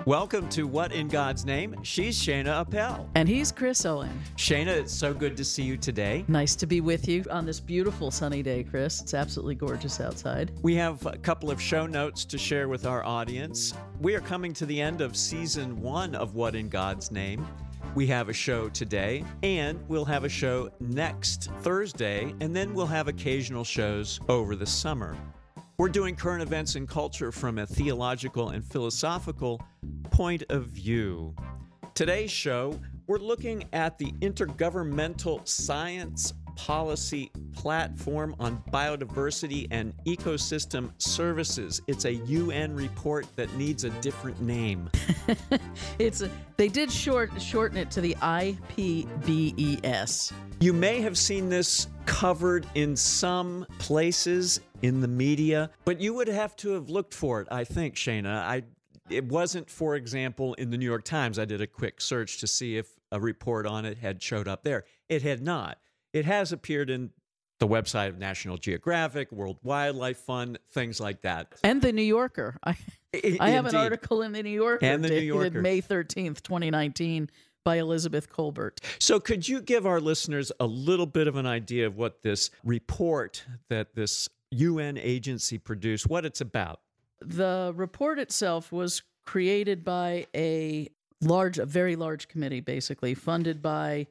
Welcome to What in God's Name? She's Shana Appel. And he's Chris Owen. Shana, it's so good to see you today. Nice to be with you on this beautiful sunny day, Chris. It's absolutely gorgeous outside. We have a couple of show notes to share with our audience. We are coming to the end of season 1 of What in God's Name. We have a show today, and we'll have a show next Thursday, and then we'll have occasional shows over the summer. We're doing current events and culture from a theological and philosophical point of view. Today's show, we're looking at the Intergovernmental Science Policy Platform on Biodiversity and Ecosystem Services. It's a UN report that needs a different name. They did shorten it to the IPBES. You may have seen this covered in some places in the media, but you would have to have looked for it, I think, Shana. It wasn't, for example, in the New York Times. I did a quick search to see if a report on it had showed up there. It had not. It has appeared in the website of National Geographic, World Wildlife Fund, things like that. And the New Yorker. I have an article in the New Yorker and the New Yorker. Dated May 13th, 2019, by Elizabeth Colbert. So could you give our listeners a little bit of an idea of what this report that this UN agency produced, what it's about? The report itself was created by a very large committee, basically, funded by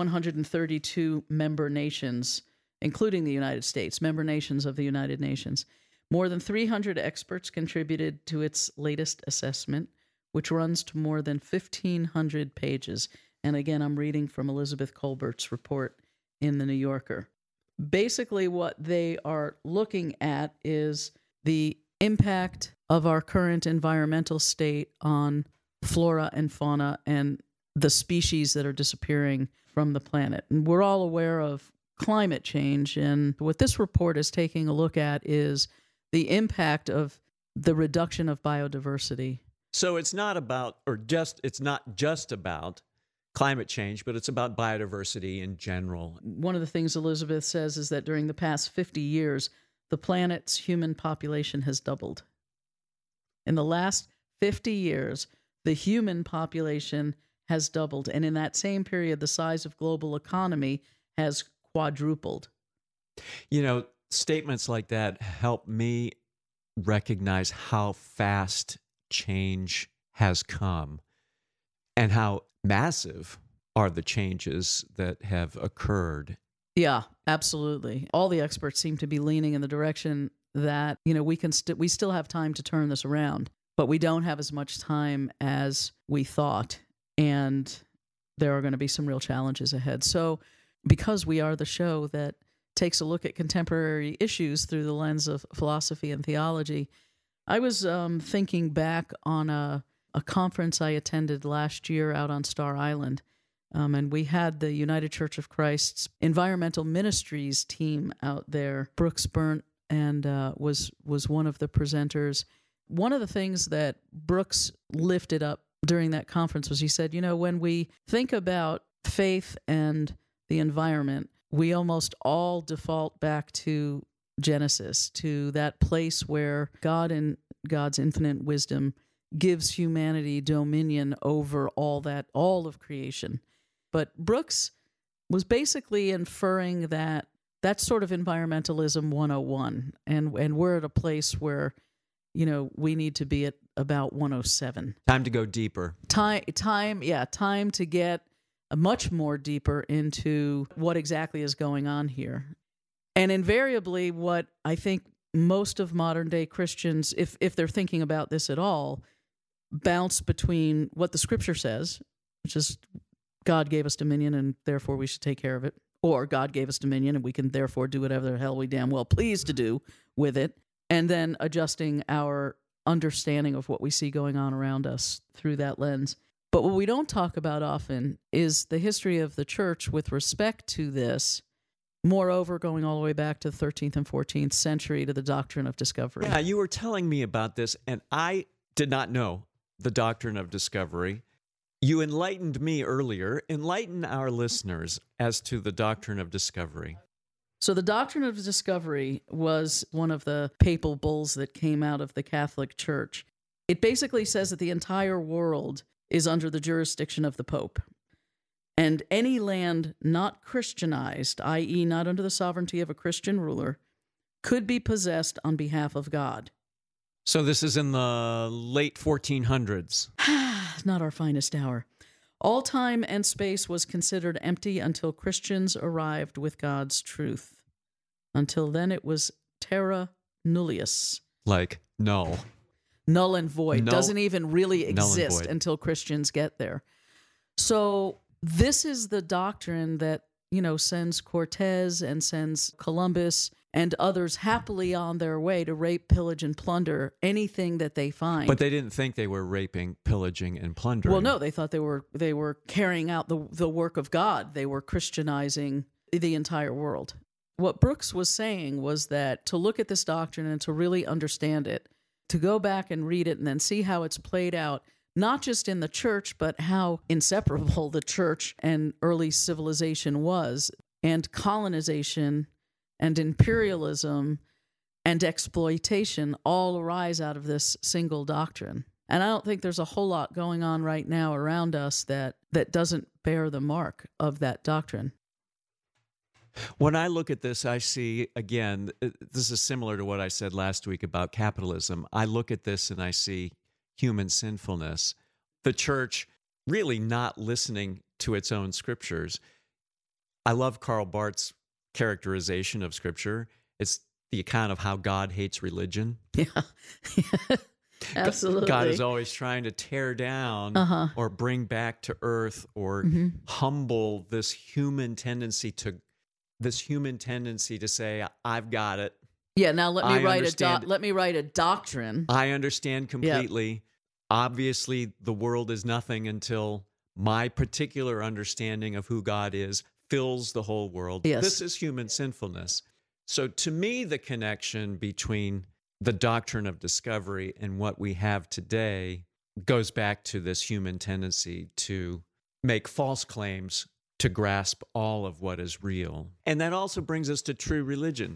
132 member nations, including the United States, member nations of the United Nations. More than 300 experts contributed to its latest assessment, which runs to more than 1,500 pages. And again, I'm reading from Elizabeth Colbert's report in the New Yorker. Basically, what they are looking at is the impact of our current environmental state on flora and fauna and the species that are disappearing from the planet. And we're all aware of climate change, and what this report is taking a look at is the impact of the reduction of biodiversity. So it's not just about climate change, but it's about biodiversity in general. One of the things Elizabeth says is that during the past 50 years, the planet's human population has doubled. In the last 50 years, the human population has doubled. And in that same period, the size of global economy has quadrupled. You know, statements like that help me recognize how fast change has come and how massive are the changes that have occurred. Yeah, absolutely. All the experts seem to be leaning in the direction that, we still have time to turn this around, but we don't have as much time as we thought. And there are going to be some real challenges ahead. So because we are the show that takes a look at contemporary issues through the lens of philosophy and theology, I was thinking back on a conference I attended last year out on Star Island. And we had the United Church of Christ's Environmental Ministries team out there. Brooks Burnt and was one of the presenters. One of the things that Brooks lifted up during that conference was he said, when we think about faith and the environment, we almost all default back to Genesis, to that place where God in God's infinite wisdom gives humanity dominion over all of creation. But Brooks was basically inferring that that's sort of environmentalism 101, and we're at a place where we need to be at about 107. Time to go deeper. Time to get much more deeper into what exactly is going on here. And invariably, what I think most of modern day Christians, if they're thinking about this at all, bounce between what the Scripture says, which is God gave us dominion and therefore we should take care of it, or God gave us dominion and we can therefore do whatever the hell we damn well please to do with it, and then adjusting our understanding of what we see going on around us through that lens. But what we don't talk about often is the history of the church with respect to this, moreover, going all the way back to the 13th and 14th century to the doctrine of discovery. Yeah, you were telling me about this, and I did not know the doctrine of discovery. You enlightened me earlier. Enlighten our listeners as to the doctrine of discovery. So the doctrine of discovery was one of the papal bulls that came out of the Catholic Church. It basically says that the entire world is under the jurisdiction of the Pope. And any land not Christianized, i.e., not under the sovereignty of a Christian ruler, could be possessed on behalf of God. So this is in the late 1400s. Not our finest hour. All time and space was considered empty until Christians arrived with God's truth. Until then, it was terra nullius. Like, null. Null and void. Null, doesn't even really exist void. until Christians get there. So this is the doctrine that, sends Cortez and sends Columbus and others happily on their way to rape, pillage, and plunder anything that they find. But they didn't think they were raping, pillaging, and plundering. Well, no, they thought they were carrying out the work of God. They were Christianizing the entire world. What Brooks was saying was that to look at this doctrine and to really understand it, to go back and read it and then see how it's played out, not just in the church, but how inseparable the church and early civilization was, and colonization and imperialism and exploitation all arise out of this single doctrine. And I don't think there's a whole lot going on right now around us that doesn't bear the mark of that doctrine. When I look at this, I see, again, this is similar to what I said last week about capitalism. I look at this and I see human sinfulness. The church really not listening to its own scriptures. I love Karl Barth's characterization of Scripture. It's the account of how God hates religion. Yeah, absolutely. God is always trying to tear down or bring back to earth or humble this human tendency to say, "I've got it." Yeah. Now let me write a doctrine. I understand completely. Yep. Obviously, the world is nothing until my particular understanding of who God is fills the whole world. Yes. This is human sinfulness. So to me, the connection between the doctrine of discovery and what we have today goes back to this human tendency to make false claims to grasp all of what is real. And that also brings us to true religion.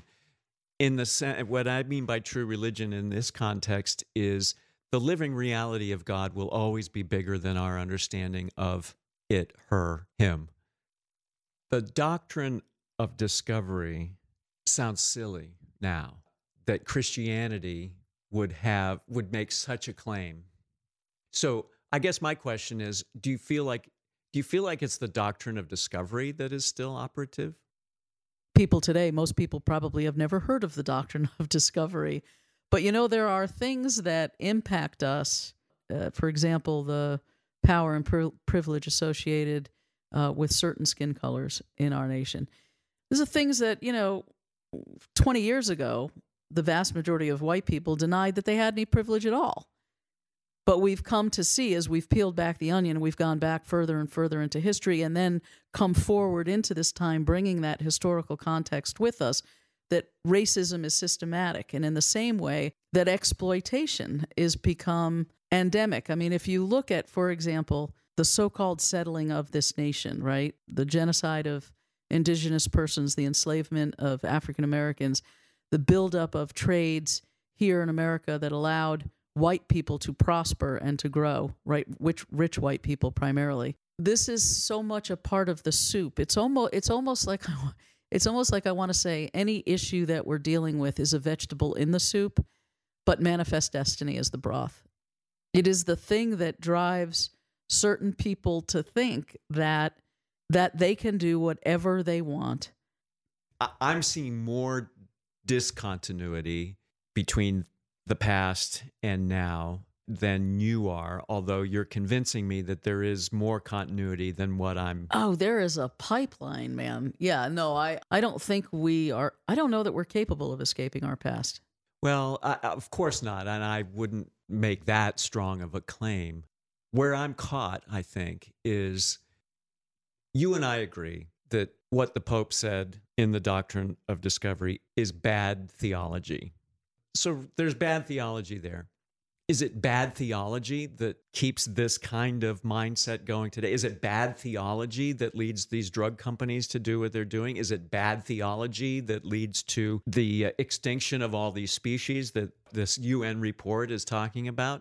What I mean by true religion in this context is the living reality of God will always be bigger than our understanding of it, her, him. The doctrine of discovery sounds silly now, that Christianity would make such a claim. So I guess my question is, do you feel like it's the doctrine of discovery that is still operative? People today, most people probably have never heard of the doctrine of discovery. But, there are things that impact us. For example, the power and privilege associated with certain skin colors in our nation. These are things that, 20 years ago, the vast majority of white people denied that they had any privilege at all. But we've come to see, as we've peeled back the onion, we've gone back further and further into history and then come forward into this time, bringing that historical context with us, that racism is systematic. And in the same way that exploitation is become endemic. I mean, if you look at, for example, the so-called settling of this nation, right? The genocide of indigenous persons, the enslavement of African Americans, the buildup of trades here in America that allowed white people to prosper and to grow, right? Which rich white people primarily. This is so much a part of the soup. It's almost like I want to say any issue that we're dealing with is a vegetable in the soup, but manifest destiny is the broth. It is the thing that drives certain people to think that they can do whatever they want. I'm seeing more discontinuity between the past and now than you are, although you're convincing me that there is more continuity than what I'm... Oh, there is a pipeline, man. Yeah, no, I don't think we are... I don't know that we're capable of escaping our past. Well, of course not, and I wouldn't make that strong of a claim. Where I'm caught, I think, is you and I agree that what the Pope said in the doctrine of discovery is bad theology. So there's bad theology there. Is it bad theology that keeps this kind of mindset going today? Is it bad theology that leads these drug companies to do what they're doing? Is it bad theology that leads to the extinction of all these species that this UN report is talking about?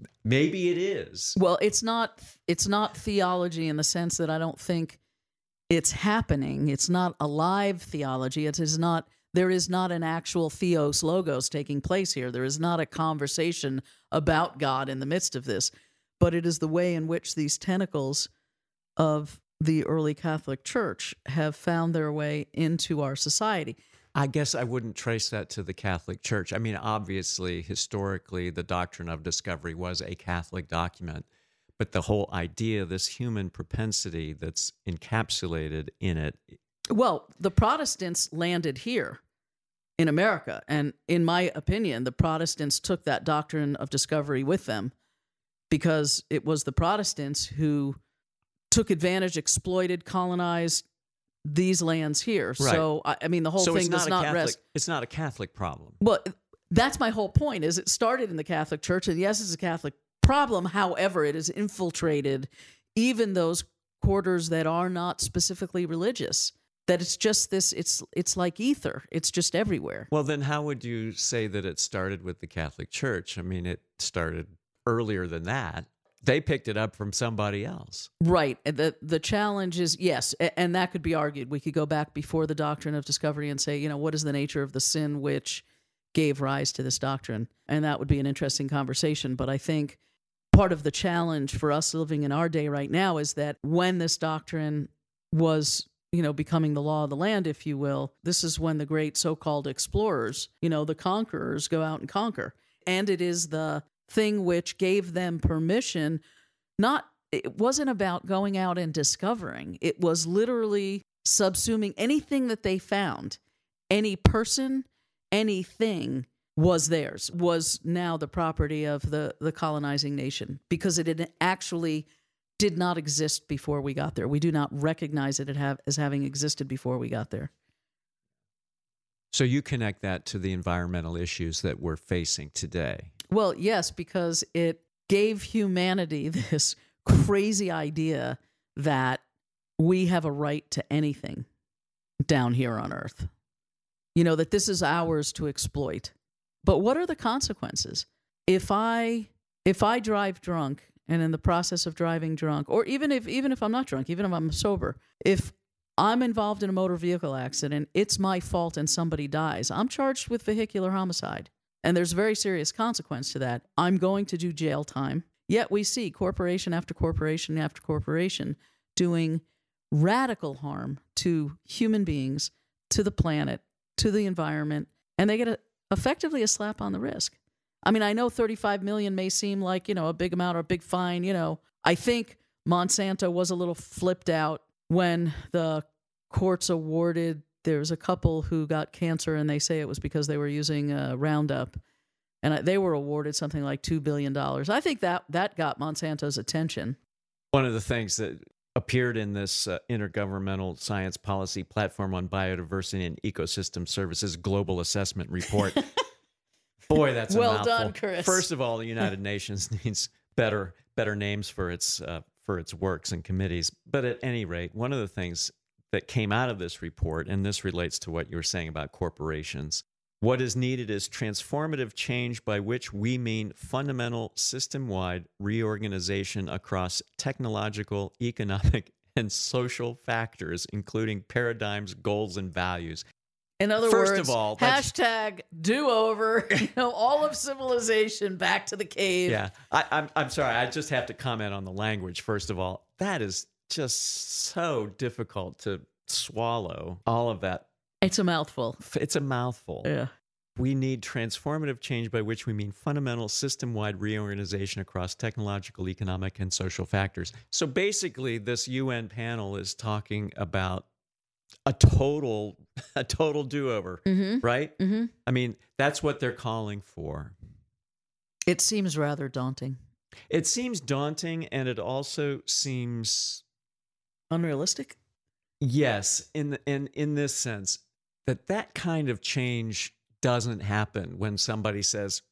Maybe it is. Well, it's not theology in the sense that I don't think it's happening. It's not a live theology. There is not an actual theos logos taking place here. There is not a conversation about God in the midst of this, but it is the way in which these tentacles of the early Catholic Church have found their way into our society. I guess I wouldn't trace that to the Catholic Church. I mean, obviously, historically, the doctrine of discovery was a Catholic document, but the whole idea, this human propensity that's encapsulated in it. Well, the Protestants landed here in America, and in my opinion, the Protestants took that doctrine of discovery with them because it was the Protestants who took advantage, exploited, colonized these lands here. Right. So, I mean, the whole thing does not rest. It's not a Catholic problem. Well, that's my whole point, is it started in the Catholic Church, and yes, it's a Catholic problem. However, it has infiltrated even those quarters that are not specifically religious. That it's just this, it's like ether. It's just everywhere. Well, then how would you say that it started with the Catholic Church? I mean, it started earlier than that. They picked it up from somebody else. Right. The challenge is, yes, and that could be argued. We could go back before the doctrine of discovery and say, what is the nature of the sin which gave rise to this doctrine? And that would be an interesting conversation. But I think part of the challenge for us living in our day right now is that when this doctrine was, becoming the law of the land, if you will, this is when the great so-called explorers, the conquerors, go out and conquer. And it is the thing which gave them permission. It wasn't about going out and discovering. It was literally subsuming anything that they found. Any person, anything was theirs, was now the property of the colonizing nation, because it actually did not exist before we got there. We do not recognize it as having existed before we got there. So you connect that to the environmental issues that we're facing today. Well, yes, because it gave humanity this crazy idea that we have a right to anything down here on Earth. That this is ours to exploit. But what are the consequences? If I drive drunk, and in the process of driving drunk, or even if I'm not drunk, even if I'm sober, if I'm involved in a motor vehicle accident, it's my fault and somebody dies, I'm charged with vehicular homicide. And there's a very serious consequence to that. I'm going to do jail time. Yet we see corporation after corporation after corporation doing radical harm to human beings, to the planet, to the environment, and they get effectively a slap on the wrist. I mean, I know 35 million may seem like, a big amount or a big fine. I think Monsanto was a little flipped out when the courts awarded. There's a couple who got cancer, and they say it was because they were using Roundup, and they were awarded something like $2 billion. I think that got Monsanto's attention. One of the things that appeared in this Intergovernmental Science Policy Platform on Biodiversity and Ecosystem Services Global Assessment Report. Boy, that's a well mouthful. Done, Chris. First of all, the United Nations needs better names for its works and committees. But at any rate, one of the things that came out of this report, and this relates to what you were saying about corporations, what is needed is transformative change, by which we mean fundamental system-wide reorganization across technological, economic, and social factors, including paradigms, goals, and values. In other First words, of all, hashtag do-over, all of civilization back to the cave. Yeah, I'm sorry. I just have to comment on the language. First of all, that is just so difficult to swallow, all of that. It's a mouthful. It's a mouthful. Yeah. We need transformative change, by which we mean fundamental system-wide reorganization across technological, economic, and social factors. So basically, this UN panel is talking about a total do-over, right? Mm-hmm. I mean, that's what they're calling for. It seems rather daunting. It seems daunting, and it also seems unrealistic. Yes, in this sense, that kind of change doesn't happen when somebody says.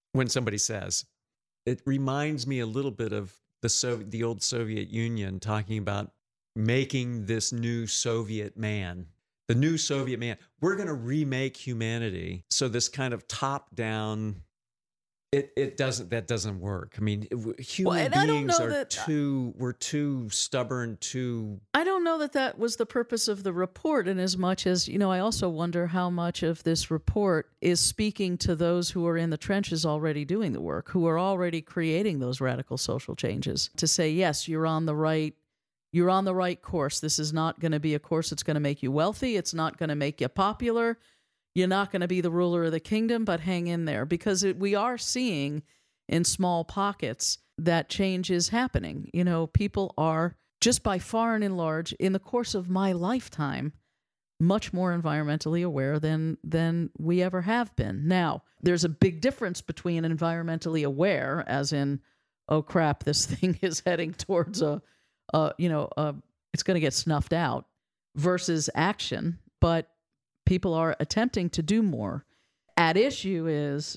It reminds me a little bit of the old Soviet Union talking about making this new Soviet man. The new Soviet man. We're going to remake humanity. So this kind of top-down, That doesn't work. I mean, human and I don't beings know are that we're too stubborn, I don't know that that was the purpose of the report, in as much as, I also wonder how much of this report is speaking to those who are in the trenches already doing the work, who are already creating those radical social changes, to say, yes, you're on the right course. This is not going to be a course that's going to make you wealthy. It's not going to make you popular. You're not going to be the ruler of the kingdom, but hang in there, because we are seeing in small pockets that change is happening. People are, just by far and in large, in the course of my lifetime, much more environmentally aware than we ever have been. Now, there's a big difference between environmentally aware, as in, oh crap, this thing is heading towards it's going to get snuffed out, versus action. But people are attempting to do more. At issue,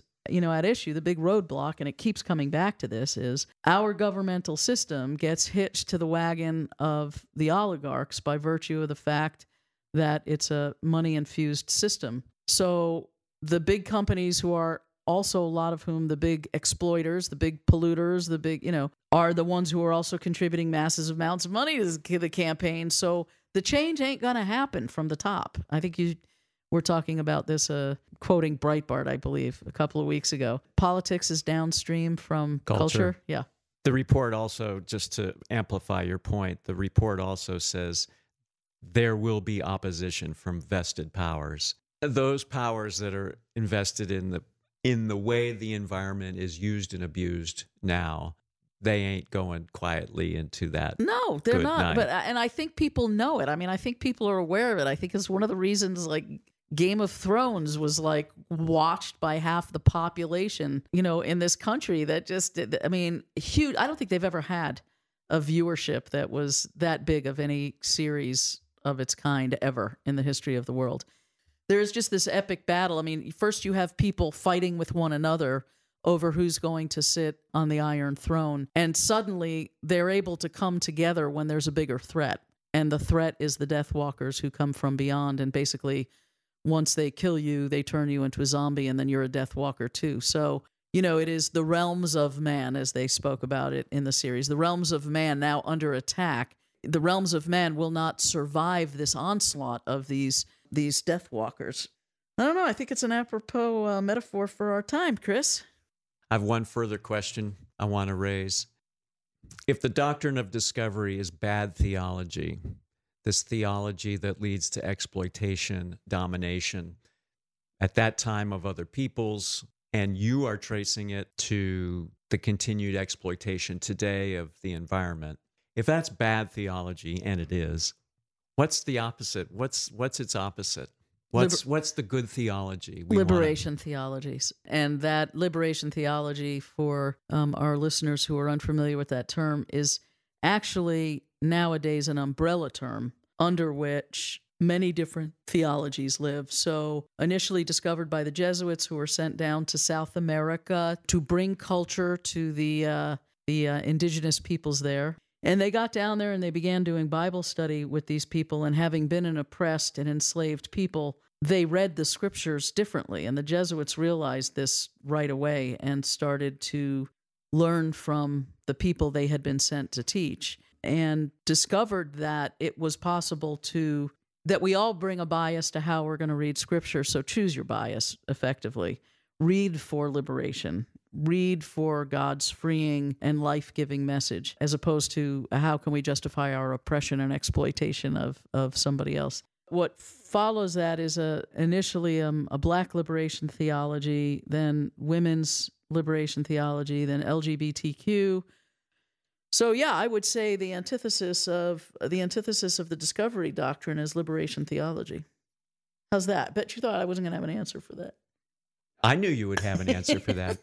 the big roadblock, and it keeps coming back to this, is our governmental system gets hitched to the wagon of the oligarchs by virtue of the fact that it's a money-infused system. So the big companies, who are also, a lot of whom, the big exploiters, the big polluters, the big, are the ones who are also contributing massive amounts of money to the campaign. So the change ain't going to happen from the top. I think we're talking about this, quoting Breitbart, I believe, a couple of weeks ago. Politics is downstream from culture. Yeah. The report also, just to amplify your point, the report also says there will be opposition from vested powers. Those powers that are invested in the way the environment is used and abused now, they ain't going quietly into that. No, they're not. Night. And I think people know it. I mean, I think people are aware of it. I think it's one of the reasons, like, Game of Thrones was watched by half the population, in this country. That just, huge. I don't think they've ever had a viewership that was that big of any series of its kind ever in the history of the world. There is just this epic battle. I mean, first you have people fighting with one another over who's going to sit on the Iron Throne, and suddenly they're able to come together when there's a bigger threat, and the threat is the Death Walkers who come from beyond, and basically, once they kill you, they turn you into a zombie, and then you're a Death Walker too. So, it is the realms of man, as they spoke about it in the series. The realms of man now under attack. The realms of man will not survive this onslaught of these Death Walkers. I don't know. I think it's an apropos metaphor for our time, Chris. I have one further question I want to raise. If the doctrine of discovery is bad theology, this theology that leads to exploitation, domination, at that time of other peoples, and you are tracing it to the continued exploitation today of the environment, if that's bad theology, and it is, what's the opposite? What's its opposite? What's the good theology? Liberation theologies. And that liberation theology, for our listeners who are unfamiliar with that term, is actually nowadays an umbrella term under which many different theologies live. So initially discovered by the Jesuits, who were sent down to South America to bring culture to the indigenous peoples there. And they got down there and they began doing Bible study with these people, and having been an oppressed and enslaved people, they read the scriptures differently. And the Jesuits realized this right away and started to learn from the people they had been sent to teach, and discovered that it was possible that we all bring a bias to how we're going to read scripture. So choose your bias effectively. Read for liberation. Read for God's freeing and life-giving message, as opposed to how can we justify our oppression and exploitation of somebody else. What follows that is initially a black liberation theology, then women's liberation theology, then LGBTQ. So yeah, I would say the antithesis of the discovery doctrine is liberation theology. How's that? Bet you thought I wasn't going to have an answer for that. I knew you would have an answer for that.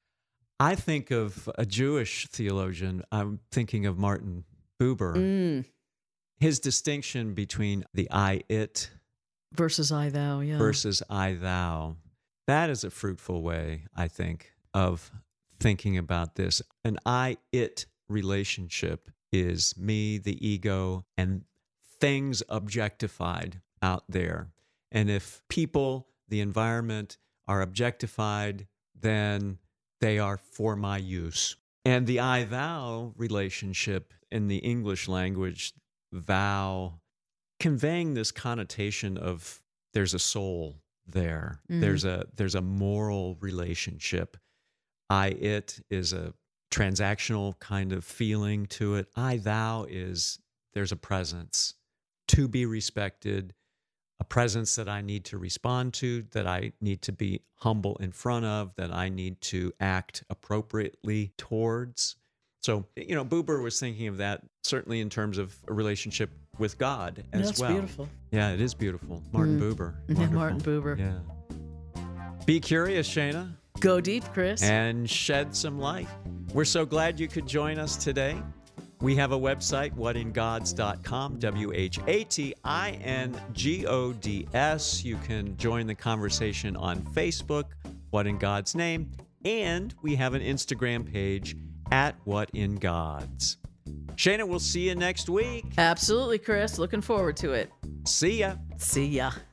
I think of a Jewish theologian. I'm thinking of Martin Buber. His distinction between the I-it versus I-thou, yeah. Versus I-thou. That is a fruitful way, I think, of thinking about this. An I-it relationship is me, the ego, and things objectified out there. And if people, the environment, are objectified, then They are for my use. And the I-thou relationship in the English language, thou, conveying this connotation of there's a soul there. Mm-hmm. There's a moral relationship. I-it is a transactional kind of feeling to it. I-thou is there's a presence to be respected, a presence that I need to respond to, that I need to be humble in front of, that I need to act appropriately towards. So, Buber was thinking of that certainly in terms of a relationship with God as That's well. beautiful. Yeah, it is beautiful. Martin Buber. Yeah, Martin Buber. Yeah. Be curious, Shana. Go deep, Chris. And shed some light. We're so glad you could join us today. We have a website, whatingods.com, WHATINGODS. You can join the conversation on Facebook, What in God's Name, and we have an Instagram page @WhatInGods. Shana, we'll see you next week. Absolutely, Chris. Looking forward to it. See ya. See ya.